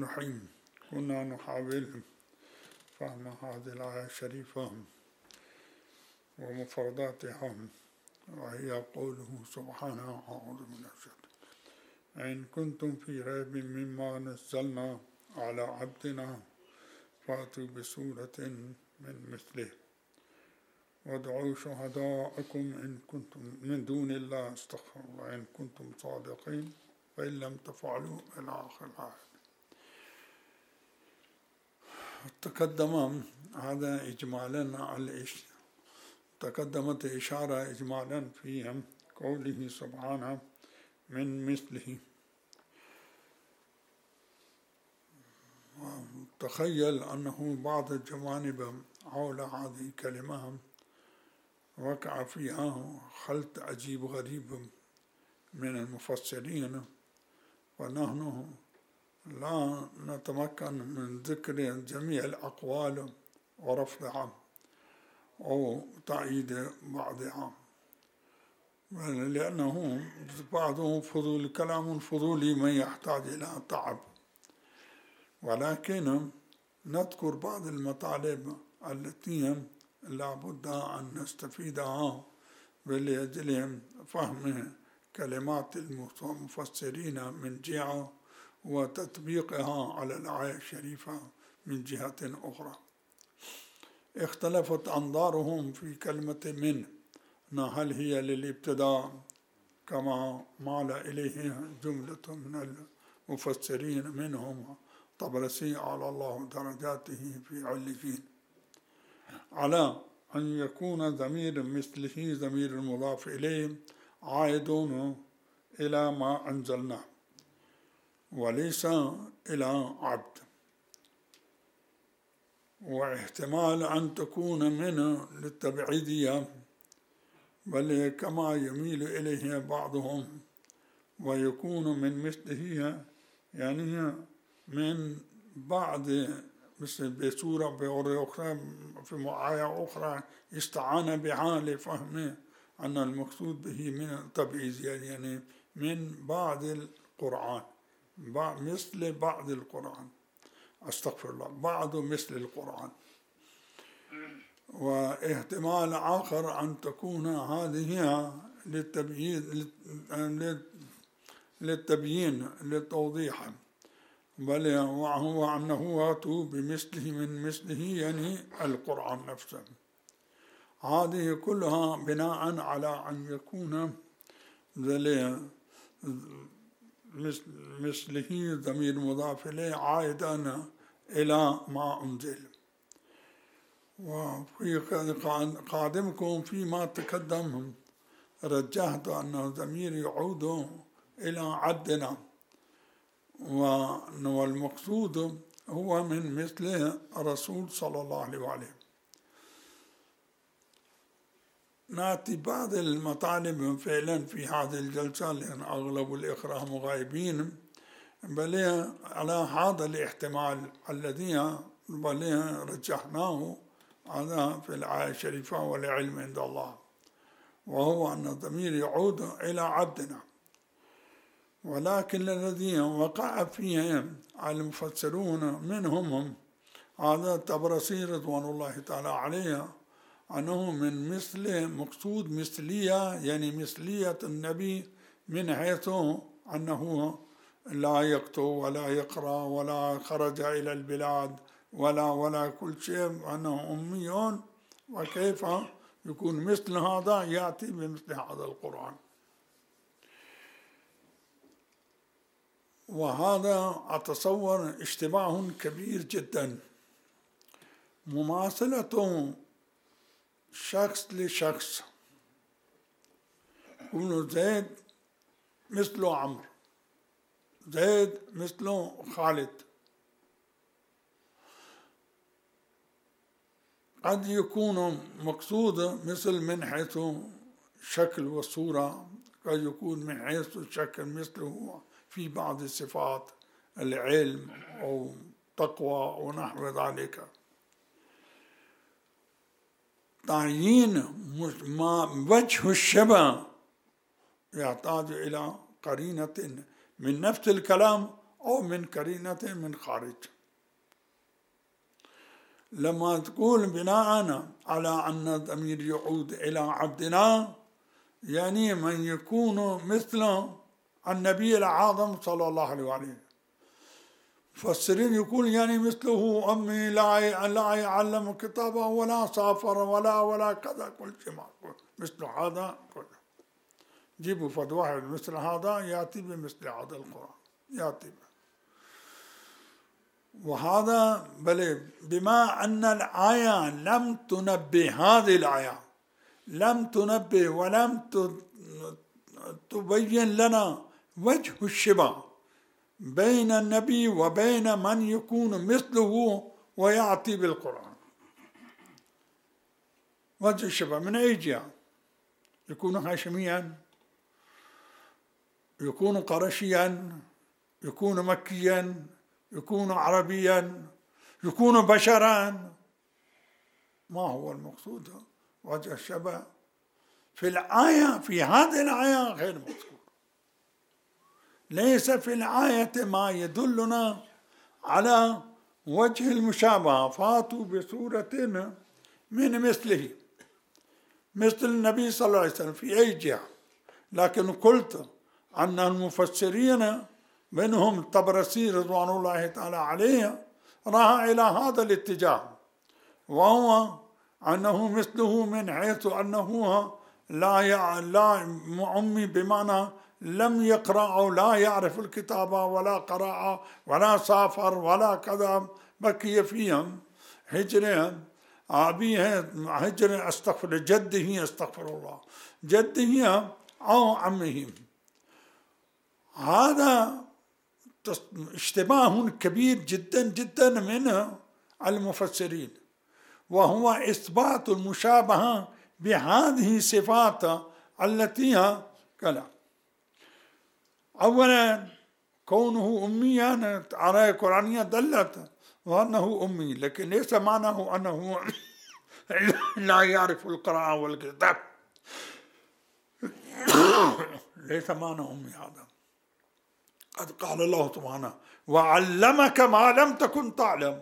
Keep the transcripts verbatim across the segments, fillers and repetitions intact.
الرحيم. كنا نحاول فهم هذه الآية الشريفة ومفرداتها، وهي قوله سبحانه: أعوذ من الشيطان. إن كنتم في ريب مما نزلنا على عبدنا فأتوا بسورة من مثله وادعوا شهداءكم إن كنتم من دون الله استغفر الله إن كنتم صادقين فإن لم تفعلوا إلى آخر الآية. تقدم هذا إجمالا على تقدمت إشارة إجمالا في قوله سبحانه من مثله. تخيل أنه بعض الجوانب حول هذه الكلمة وقع فيها خلط عجيب غريب من المفسرين، ونحن لا نتمكن من ذكر جميع الأقوال ورفضها أو تأييد بعضها، لأنه بعضهم فضول كلام فضولي من يحتاج إلى تعب، ولكن نذكر بعض المطالب التي لا بد أن نستفيدها لأجل فهم كلمات المفسرين من جهة وتطبيقها على الآية الشريفة من جهة أخرى. اختلفت أنظارهم في كلمة من، هل هي للابتداء كما مال إليه جملة من المفسرين منهم طبرسي على الله درجاته في عليين، على أن يكون ضمير مثله ضمير المضاف إليه عائدون إلى ما أنزلنا وليس إلى عبد، واحتمال أن تكون من للتبعيدية بل كما يميل إليه بعضهم ويكون من مثله يعني من بعد مثل بسورة أخرى في آية أخرى استعان بها لفهم أن المقصود به من التبعيض يعني من بعد القرآن مثل بعد القرآن أستغفر الله بعد مثل القرآن. واحتمال آخر أن تكون هذه للتبيين للتبيين للتوضيح بل وهو أنه أتوا بمثله من مثله يعني القرآن نفسه. هذه كلها بناء على أن يكون مثله ضمير مضاف إليه عائدا إلى ما أنزل. وفي قادمكم فيما تقدم رجحت أن الضمير يعود إلى عبدنا، والمقصود هو من مثل الرسول صلى الله عليه وآله. نأتي بعض المطالب فعلا في هذه الجلسة لأن أغلب الإخوة مغايبين، بل على هذا الاحتمال الذي بل رجحناه هذا في الآية الشريفة والعلم عند الله، وهو أن الضمير يعود إلى عبدنا. ولكن الذين وقع فيهم المفسرون منهم هذا الطبرسي رضوان الله تعالى عليه أنه من مثل مقصود مثلية يعني مثلية النبي من حيث أنه لا يكتب ولا يقرأ ولا خرج إلى البلاد ولا ولا كل شيء أنه أمي، وكيف يكون مثل هذا يأتي بمثل هذا القرآن. وهذا أتصور اشتباه كبير جدا، مماثلة شخص لشخص، يكون زيد مثل عمرو، زيد مثل خالد، قد يكون مقصود مثل من حيث شكل وصورة، قد يكون من حيث الشكل مثله في بعض الصفات العلم أو تقوى ونحو ذلك. تعيين ما وجه الشبه يحتاج إلى قرينة من نفس الكلام أو من قرينة من خارج. لما تقول بناء على أن الضمير يعود إلى عبدنا، يعني من يكون مثل النبي الأعظم صلى الله عليه وسلم. مفسرين يقول يعني مثله أمي لا لا يعلم كتابه ولا سافر ولا ولا كذا، كل شيء معقول مثل هذا كله. جيبوا فد واحد مثل هذا يأتي بمثل هذا القرآن يأتي به. وهذا بل بما أن الآية لم تنبه، هذه الآية لم تنبه ولم تبين لنا وجه الشبه بين النبي وبين من يكون مثله ويأتي بالقرآن. وجه الشبه من أي جهة؟ يكون هاشميا، يكون قرشيا، يكون مكيا، يكون عربيا، يكون بشرا. ما هو المقصود؟ وجه الشبه في الآية، في هذه الآية غير مذكور. ليس في الآية ما يدلنا على وجه المشابهة. فاتوا بسورة من مثله، مثل النبي صلى الله عليه وسلم في أي جهة. لكن قلت أن المفسرين منهم الطبرسي رضوان الله تعالى عليه راى إلى هذا الاتجاه، وهو أنه مثله من حيث أنه لا لا معمي، بمعنى لم يقرأ أو لا يعرف الكتابة ولا قراءة ولا سافر ولا كذا، بقي فيهم هجرهم أبيه هجر استغفر جده استغفر الله جده أو عمهم. هذا اشتباه كبير جدا جدا من المفسرين، وهو إثبات المشابهة بهذه الصفات التي هي كلا. أولا كونه أميا على القرآنية دلت وأنه أمي، لكن ليس معناه أنه لا يعرف القراءة والكتاب. ليس معنى أمي هذا. قد قال الله سبحانه وعلمك ما لم تكن تعلم.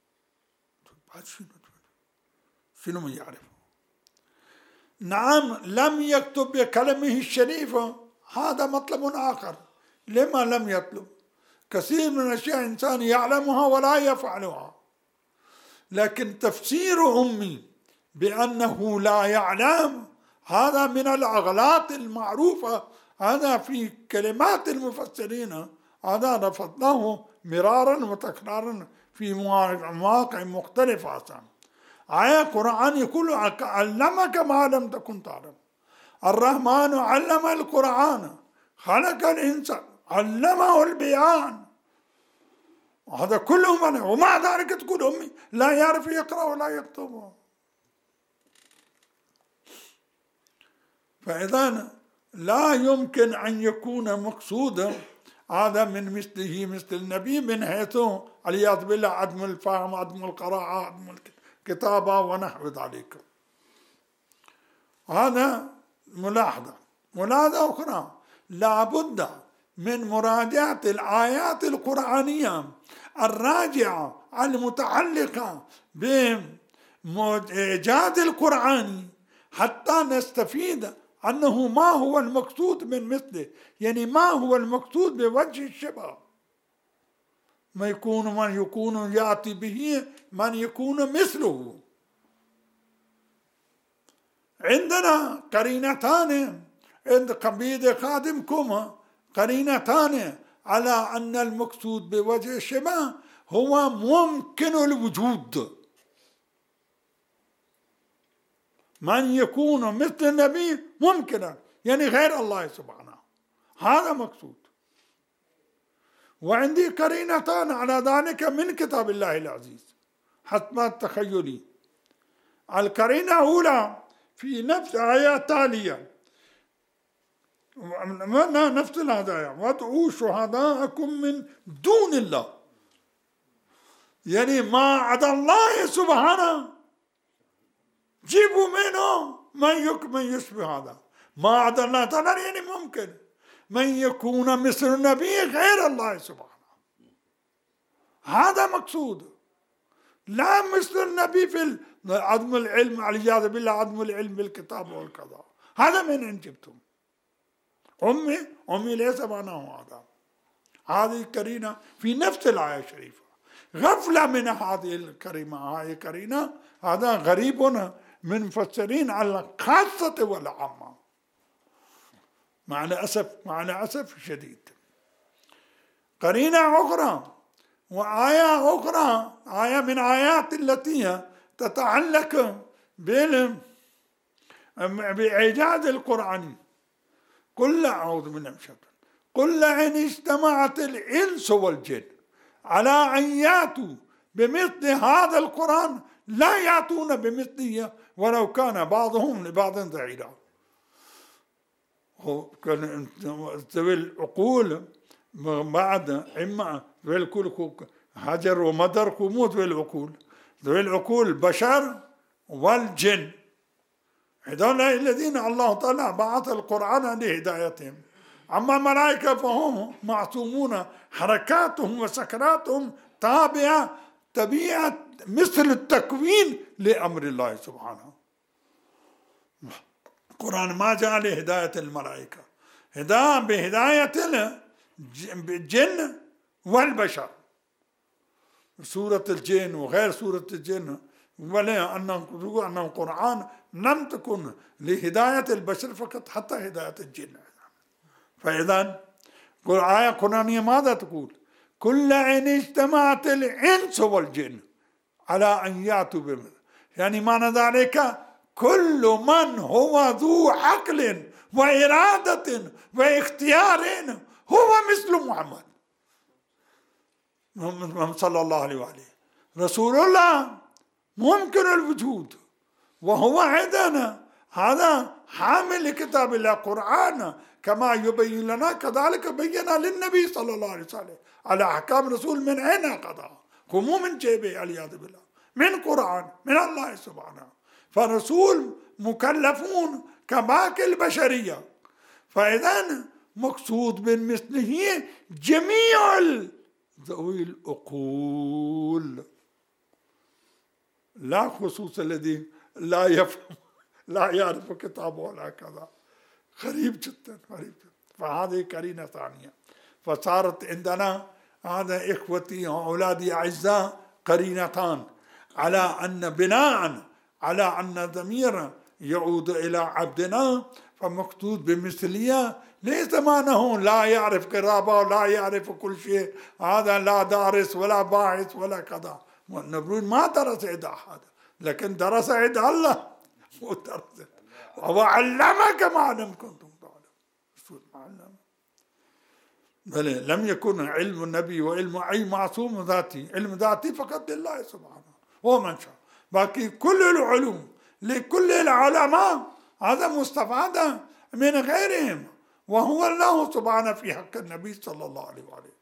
شنو من يعرفه؟ نعم لم يكتب بكلمه الشريفة، هذا مطلب آخر. لما لم يطلب؟ كثير من الأشياء إنسان يعلمها ولا يفعلها. لكن تفسير أمي بأنه لا يعلم هذا من الأغلاط المعروفة، هذا في كلمات المفسرين، هذا رفضناه مرارا وتكرارا في مواقع مختلفة. أصلا آية قرآن يقول علمك ما لم تكن تعلم. الرحمن علم القرآن، خلق الإنسان، علمه البيان. هذا كله من، ومع ذلك تقول أمي لا يعرف يقرأ ولا يكتب. فإذا لا يمكن أن يكون مقصودا هذا من مثله مثل النبي، من حيث عياذ بالله عدم الفهم، عدم القراءة، عدم الكتابة ونحو ذلك. هذا ملاحظة. ملاحظة أخرى، لا بد من مراجعة الآيات القرآنية الراجعة المتعلقة بإيجاد القرآن حتى نستفيد أنه ما هو المقصود من مثله، يعني ما هو المقصود بوجه الشبه. ما يكون من يكون يأتي به من يكون مثله. عندنا قرينتان عند قبيل خادمكم، قرينتان على أن المقصود بوجه الشبه هو ممكن الوجود. من يكون مثل النبي ممكنا، يعني غير الله سبحانه، هذا مقصود. وعندي قرينتان على ذلك من كتاب الله العزيز حسب التخيلي. القرينة الأولى في نفس آية تالية، نفس الآية وادعوا شهداءكم من دون الله، يعني ما عدا الله سبحانه جيبوا منه من يشبه هذا. ما عدا الله تعالى يعني ممكن من يكون مثل النبي غير الله سبحانه. هذا مقصود. لا مثل النبي في عدم العلم والعياذ بالله، عدم العلم بالكتاب والقضاء. هذا من أين جبتم؟ أمي أمي ليس معناه هذا. هذه قرينة في نفس الآية الشريفة، غفلة من هذه الكريمة. هذه قرينة، هذا غريب من مفسرين على الخاصة والعامة، مع الأسف مع الأسف الشديد. قرينة أخرى وآية أخرى، آية من آيات التي تتعلق بإعجاز القرآن. قل أعوذ بالله من الشيطان، قل إن اجتمعت الإنس والجن على أن يأتوا بمثل هذا القرآن لا يأتون بمثله ولو كان بعضهم لبعض ظهيرا. ذوي العقول بعد إما ذوي العقول هجر ومدر كموت ذوي العقول، ذوي العقول البشر والجن، هذول الذين الله تعالى بعث القرآن لهدايتهم. أما الملائكة فهم معصومون، حركاتهم وسكناتهم تابعة طبيعة مثل التكوين لأمر الله سبحانه. القرآن ما جاء لهداية الملائكة، هداية بهداية الجن والبشر. سورة الجن وغير سورة الجن، ولا أن أن القرآن لم تكن لهداية البشر فقط، حتى هداية الجن. فإذا آية قرآنية ماذا تقول؟ كل إن اجتمعت الإنس والجن على أن يأتوا بمثل، يعني معنى ذلك كل من هو ذو عقل وإرادة واختيار هو مثل محمد محمد صلى الله عليه وآله رسول الله ممكن الوجود، وهو عندنا هذا حامل لكتاب الله قرآن كما يبين لنا، كذلك بين للنبي صلى الله عليه وسلم على أحكام رسول من أين قضى، مو من جيبه والعياذ بالله، من قرآن من الله سبحانه. فالرسول مكلفون كباقي البشرية. فإذا مقصود من مثله جميع ذوي العقول، لا خصوص الذي لا يفهم لا يعرف كتابه ولا كذا. غريب جدا غريب جدا. فهذه قرينة ثانية. فصارت عندنا هذا إخوتي وأولادي أعزاء قرينتان على أن بناء على أن الضمير يعود إلى عبدنا، فمقصود بمثلية ليس معناه لا يعرف قرابة ولا يعرف كل شيء، هذا لا دارس ولا باحث ولا كذا. والنبي ما درس عند أحد، لكن درس عند الله ودرس وعلمك ما لم كنتم تعلمون. بل لم يكن علم النبي وعلم أي معصوم ذاتي، علم ذاتي فقط لله سبحانه هو من شاء. باقي كل العلوم لكل العلماء هذا مستفاد من غيرهم، وهو الله سبحانه في حق النبي صلى الله عليه وآله.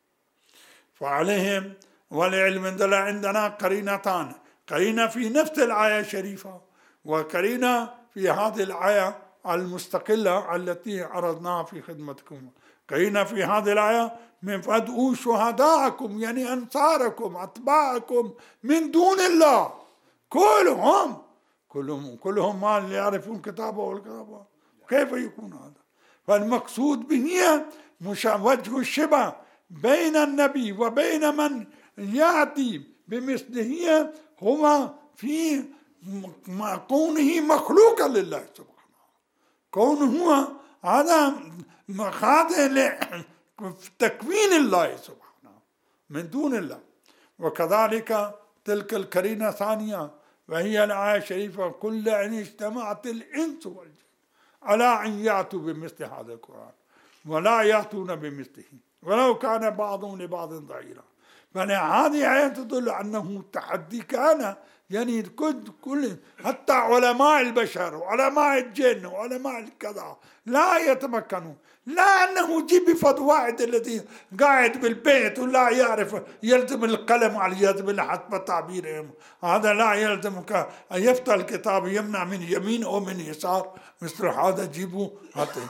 فعليهم والعلم عندنا عندنا قرينتان، قرينة في نفس الآية الشريفة، وقرينة في هذه الآية المستقلة التي عرضناها في خدمتكم. قرينة في هذه الآية من فادعوا شهداءكم، يعني أنصاركم أتباعكم من دون الله كلهم كلهم كلهم ما يعرفون كتابه والكتابه، كيف يكون هذا؟ فالمقصود به وجه الشبه بين النبي وبين من يأتي بمثله هو في كونه مخلوقا لله سبحانه، كونه هذا خاضع لتكوين الله سبحانه من دون الله. وكذلك تلك القرينة الثانية وهي الآية الشريفة كل أن اجتمعت الإنس والجن على أن يأتوا بمثل هذا القرآن ولا يأتون بمثله ولو كان بعضهم لبعض ظهيرا. فهذه آية تدل أنه تحدي كان، يعني كل كل حتى علماء البشر وعلماء الجن وعلماء الكذا لا يتمكنون، لا أنه جيب فد واحد الذي قاعد بالبيت ولا يعرف يلزم القلم على يد حسب تعبيرهم، هذا لا يلزمك أن يفتح الكتاب يمنع من يمين أو من يسار، مثل هذا جيبوا.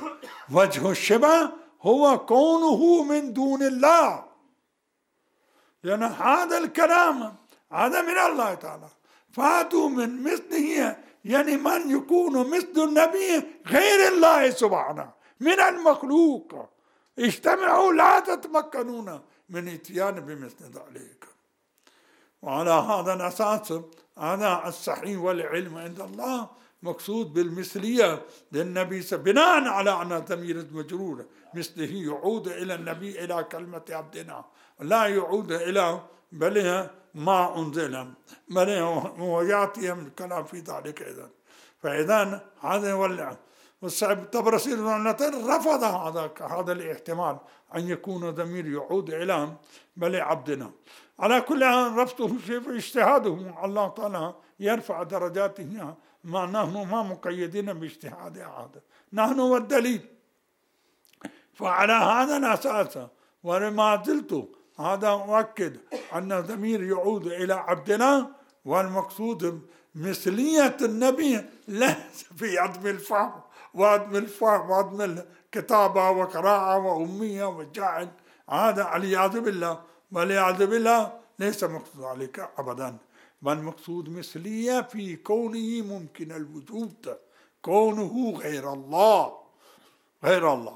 وجه الشبه هو كونه من دون الله، لأن هذا الكلام هذا من الله تعالى. فاتوا من مثله، يعني من يكون مثل النبي غير الله سبحانه من المخلوق، اجتمعوا لا تتمكنون من اتيان بمثل ذلك. وعلى هذا الأساس هذا الصحيح والعلم عند الله مقصود بالمثلية للنبي بناء على أن ضمير المجرور مثله يعود إلى النبي إلى كلمة عبدنا، لا يعود إلى بل ما أنزل، بل ويأتي الكلام في ذلك. إذن فإذا هذا ولا والطبرسي رفض هذا هذا الاحتمال أن يكون ضمير يعود إلى بل عبدنا. على كل حال رفضه في اجتهاده، الله تعالى يرفع درجاته، ما نحن ما مقيدين باجتهاد أحد، نحن والدليل. فعلى هذا الأساس ولما زلت هذا أؤكد أن الضمير يعود إلى عبدنا، والمقصود مثلية النبي ليس في عدم الفهم وعدم الفهم وعدم الكتابة وقراءة وأمية وجعل، هذا والعياذ بالله والعياذ بالله ليس مقصود عليك أبدا، بل مقصود مثلية في كونه ممكن الوجود، كونه غير الله غير الله.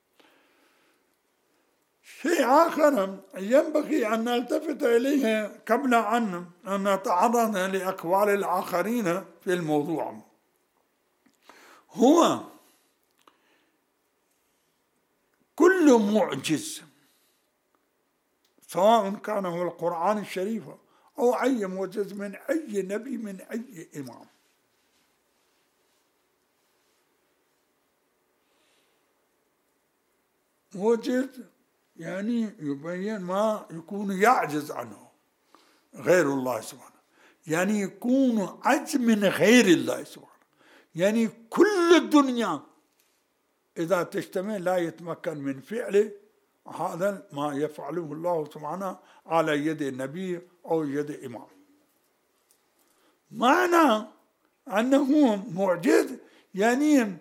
شيء آخر ينبغي أن نلتفت إليه قبل أن نتعرض لأقوال الآخرين في الموضوع، هو كل معجز سواء كان هو القرآن الشريف أو أي معجز من أي نبي من أي إمام، معجز يعني يبين ما يكون يعجز عنه غير الله سبحانه، يعني يكون عجز من غير الله سبحانه، يعني كل الدنيا إذا تجتمع لا يتمكن من فعله هذا ما يفعله الله سبحانه على يد النبي أو يد إمام. معنى أنه معجز يعني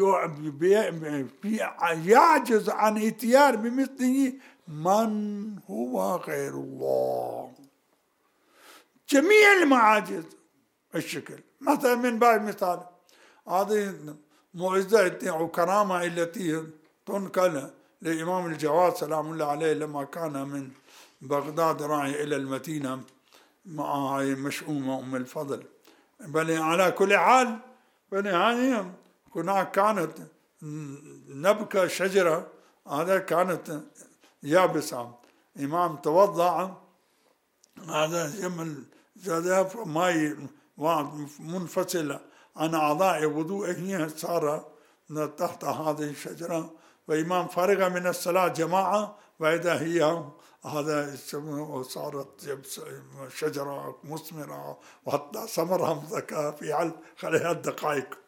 يعجز عن اتيان بمثله من هو غير الله. جميع المعاجز الشكل، مثلا من باب مثال هذه معجزة أو كرامة التي تنقل لإمام الجواد سلام الله عليه لما كان من بغداد راعي إلى المدينة مع مشؤومة أم الفضل. بل على كل حال بنهاية هناك كانت نبكة شجرة، هذا كانت يابسة، إمام توضع هذا يمل زاد ماء منفصل عن أعضاء وضوءه صار تحت هذه الشجرة، وإمام فرغ من الصلاة جماعة وإذا هي هذا صارت شجرة مثمرة وحتى ثمرها مزكى في خلال الدقائق.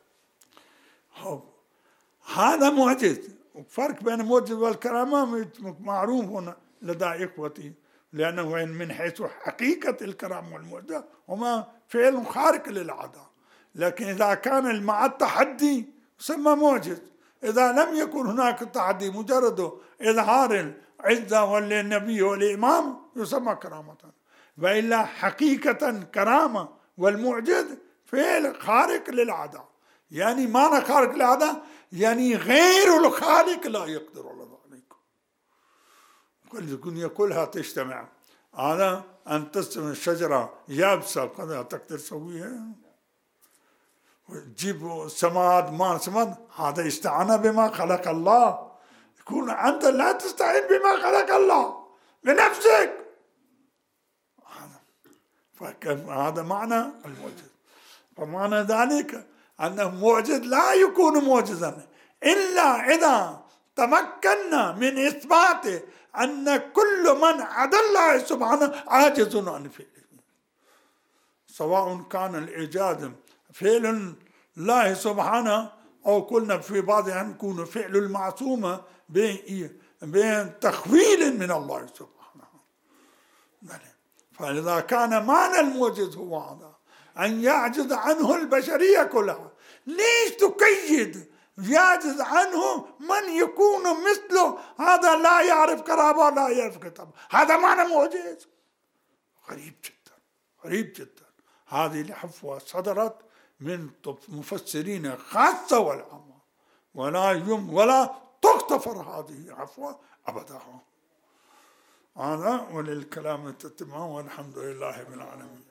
هذا معجز. فرق بين المعجز والكرامة معروف هنا لدى إخوتي، لأنه من حيث حقيقة الكرامة والمعجزة هما فعل خارق للعادة، لكن إذا كان مع التحدي يسمى معجز، إذا لم يكن هناك تحدي مجرد إظهار العزة للنبي والإمام يسمى كرامة. وإلا حقيقة كرامة والمعجز فعل خارق للعادة، يعني معنى خارق للعادة يعني غير الخالق لا يقدر على ذلك. كل الدنيا كلها تجتمع على أن تسمى الشجرة يابسة كذا تقدر تسويها، تجيب سماد ما سماد، هذا استعان بما خلق الله. يكون أنت لا تستعين بما خلق الله بنفسك، هذا معنى المعجز. فمعنى ذلك أن المعجز لا يكون معجزا إلا إذا تمكنا من إثبات أن كل من عدا الله سبحانه عاجز عن فعله، سواء كان الإيجاد فعل الله سبحانه أو قلنا في بعضهم يكون فعل المعصومة بتخويل من الله سبحانه. فإذا كان معنى المعجز هو هذا أن يعجز عنه البشرية كلها، ليش تقيد يعجز عنه من يكون مثله؟ هذا لا يعرف كرامة ولا يعرف كتاب، هذا معنى معجز. غريب جدا، غريب جدا. هذه العفوة صدرت من مفسرين خاصة والعامة، ولا يم ولا تغتفر هذه العفوة أبدا. هذا وللكلام التتمام، والحمد لله بالعالمين.